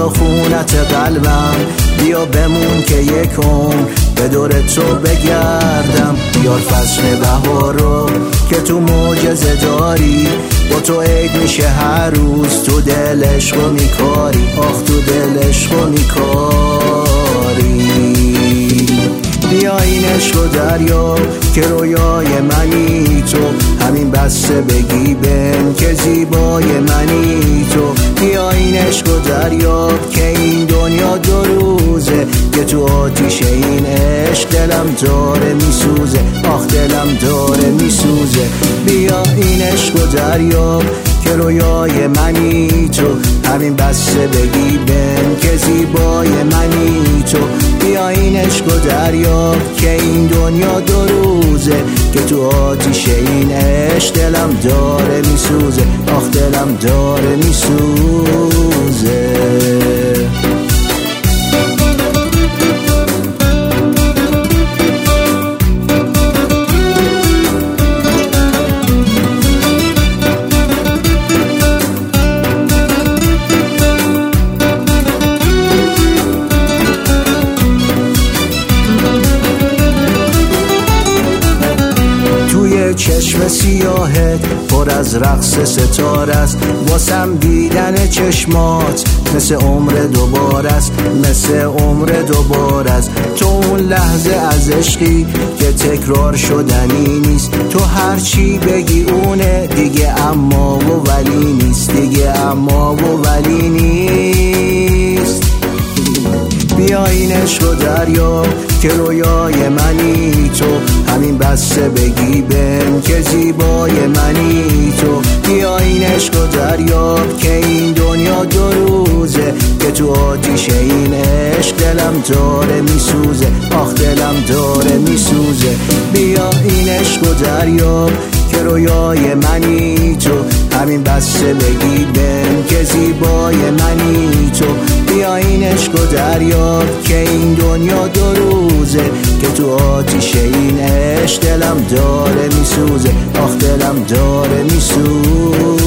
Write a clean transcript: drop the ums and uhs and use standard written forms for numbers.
بیا خونت قلبم، بیا بمون که یکم به دور تو بگردم. بیار فصل بهارو که تو معجزه داری، با تو عید میشه هر روز، تو دل عشقو میکاری، آخ تو دل عشقو میکاری. بیا این عشق و دریا که رویای منی تو، همین بسته بگی بهم که زیبای منی تو. بیا این عشق و دریا که این دنیا دو روزه، که تو آتیش این عشق دلم داره میسوزه، آخ دلم داره میسوزه. بیا این عشق و دریا که رویای منی تو، همین بسته بگی بهم که زیبای منی تو. بیا این عشق و دریا که این دنیا دو روزه، که تو آتیش این عشق دلم داره میسوزه، آخ دلم داره میسوزه. چشم سیاهت پر از رقص ستاره است، واسم دیدن چشمات مثل عمر دوباره است، مثل عمر دوباره است. تو اون لحظه از عشقی که تکرار شدنی نیست، تو هر چی بگی اونه دیگه، اما و ولی نیست، دیگه اما و ولی نیست. بیا این عشق و دریا که رویای منی تو، همین بسته بگی بهم که زیبای منی تو. بیا این عشق و دریا که این دنیا دو روزه، که تو آتیش این عشق دلم داره میسوزه، آخ دلم داره میسوزه. بیا این عشق و دریا که رویای منی تو، همین بسته بگی بهم که زیبای منی تو. بیا این عشق و دریا که این دنیا دو روزه، که تو آتیش این عشق دلم داره میسوزه، آخ دلم داره میسوزه.